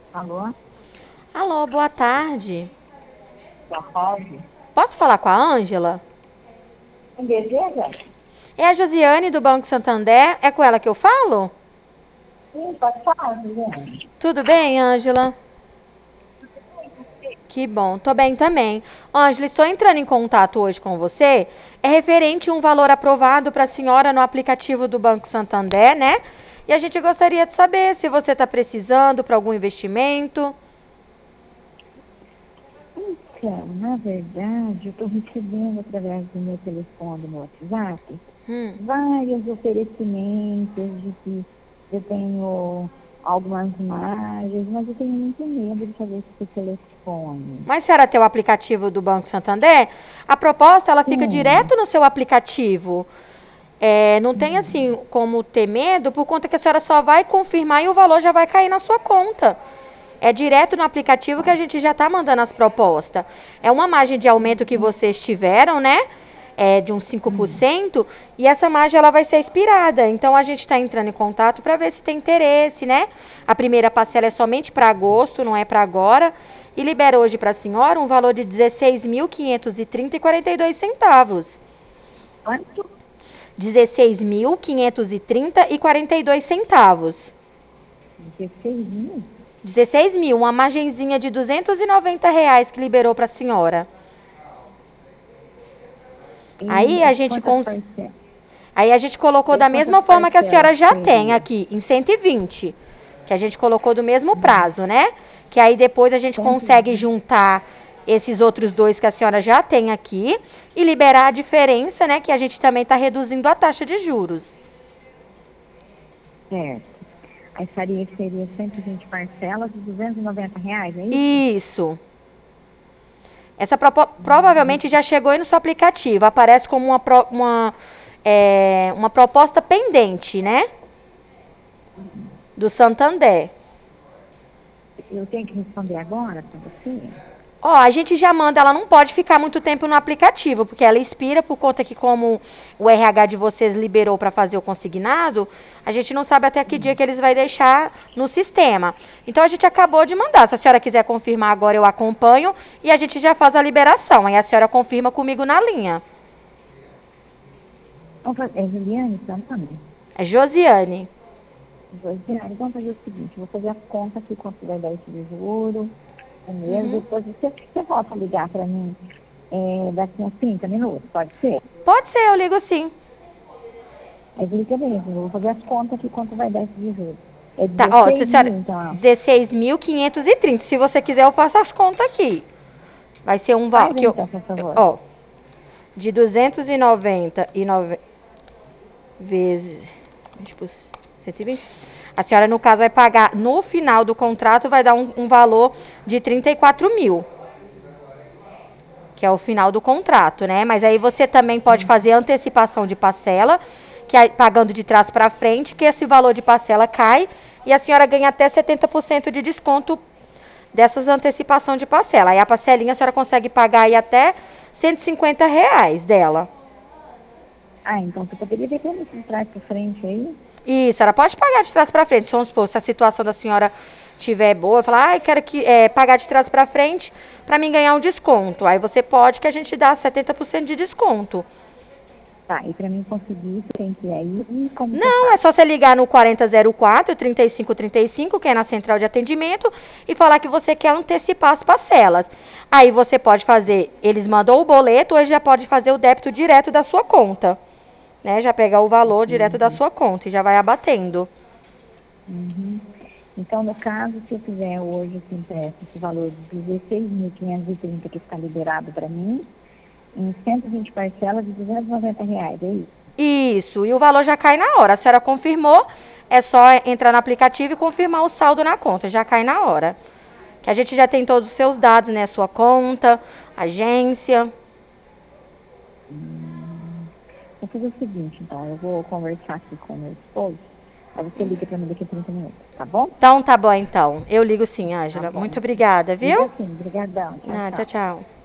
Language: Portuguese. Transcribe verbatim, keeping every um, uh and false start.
Alô? Alô, boa tarde. Boa tarde. Posso falar com a Ângela? Quem deseja? É a Josiane do Banco Santander. É com ela que eu falo? Sim, pode falar, Juliana. Tudo bem, Ângela? Que bom, tô bem também. Ângela, estou entrando em contato hoje com você. É referente a um valor aprovado para a senhora no aplicativo do Banco Santander, né? E a gente gostaria de saber se você está precisando para algum investimento. Então, na verdade, eu estou recebendo através do meu telefone, do meu WhatsApp, Hum. vários oferecimentos de que eu tenho algumas imagens, mas eu tenho muito medo de fazer esse telefone. Mas se era ter o aplicativo do Banco Santander, a proposta ela fica Sim. direto no seu aplicativo. É, não tem Hum. assim como ter medo, por conta que a senhora só vai confirmar e o valor já vai cair na sua conta. É direto no aplicativo que a gente já está mandando as propostas. É uma margem de aumento que vocês tiveram, né? É, de uns cinco por Hum. cento e essa margem ela vai ser expirada. Então a gente está entrando em contato para ver se tem interesse, né? A primeira parcela é somente para agosto, não é para agora. E libera hoje para a senhora um valor de dezesseis mil quinhentos e trinta e quarenta e dois centavos. Quanto? dezesseis mil quinhentos e trinta e quarenta e dois centavos. dezesseis mil? dezesseis mil, uma margenzinha de duzentos e noventa reais que liberou para a senhora. Aí a E gente quantas cons... parcelas? Aí a gente colocou E da quantas mesma forma que a parcelas senhora já tem seria? aqui, em cento e vinte, que a gente colocou do mesmo Hum. prazo, né? Que aí depois a gente Cento... consegue juntar esses outros dois que a senhora já tem aqui e liberar a diferença, né? Que a gente também está reduzindo a taxa de juros. Certo. Aí faria, seria cento e vinte parcelas de duzentos e noventa reais, é isso? Isso. Essa propo- Hum. provavelmente já chegou aí no seu aplicativo. Aparece como uma, pro- uma, é, uma proposta pendente, né? Do Santander. Eu tenho que responder agora para você? Ó, a gente já manda, ela não pode ficar muito tempo no aplicativo, porque ela expira por conta que como o R H de vocês liberou para fazer o consignado, a gente não sabe até que dia Hum. que eles vai deixar no sistema. Então a gente acabou de mandar. Se a senhora quiser confirmar agora, eu acompanho e a gente já faz a liberação. Aí a senhora confirma comigo na linha. Vamos fazer, é Juliane, seu nome? É Josiane. Juliane, vamos fazer o seguinte, vou fazer as contas aqui, quanto vai dar esse de juro, o mês, Uhum. depois você, você volta a ligar para mim é, daqui uns trinta minutos, pode ser? Pode ser, eu ligo sim. Aí liga mesmo, eu vou fazer as contas aqui, quanto vai dar esse de juro. É Tá, ó, se a dezesseis senhora. mil, então, dezesseis mil quinhentos e trinta. Se você quiser, eu faço as contas aqui. Vai ser um valor. faz Que eu, então, por favor. ó, de duzentos e noventa e nove vezes vinte por cento e vinte. A senhora, no caso, vai pagar no final do contrato, vai dar um, um valor de trinta e quatro mil, que é o final do contrato, né? Mas aí você também pode Hum. fazer antecipação de parcela, que é pagando de trás para frente, que esse valor de parcela cai e a senhora ganha até setenta por cento de desconto dessas antecipação de parcela. Aí a parcelinha a senhora consegue pagar aí até cento e cinquenta reais dela. Ah, então você poderia ver para mim de trás para frente aí? Isso, ela pode pagar de trás para frente. Vamos supor, se a situação da senhora tiver boa, falar, ah, quero que, é, pagar de trás para frente para mim ganhar um desconto. Aí você pode que a gente dá setenta por cento de desconto. Tá, e para mim conseguir, tem que ir aí, e como que eu Não, é faço? só você ligar no quarenta zero quatro, trinta e cinco trinta e cinco, que é na central de atendimento, e falar que você quer antecipar as parcelas. Aí você pode fazer, eles mandam o boleto, ou já pode fazer o débito direto da sua conta, né? Já pegar o valor direto da Uhum. sua conta e já vai abatendo. Uhum. Então, no caso, se eu fizer hoje esse empréstimo, esse valor de dezesseis mil quinhentos e trinta que está liberado para mim, em cento e vinte parcelas de duzentos e noventa reais, é isso? Isso, e o valor já cai na hora. A senhora confirmou, é só entrar no aplicativo e confirmar o saldo na conta, já cai na hora. Que a gente já tem todos os seus dados, né? Sua conta, agência. Hum. Vou fazer o seguinte, então, eu vou conversar aqui com o meu esposo, aí você liga para mim daqui a trinta minutos, tá bom? Então tá bom, então. Eu ligo sim, Tá Ângela. bom. Muito obrigada, Liga viu? sim, brigadão, tchau, Ah, tchau, tchau. tchau.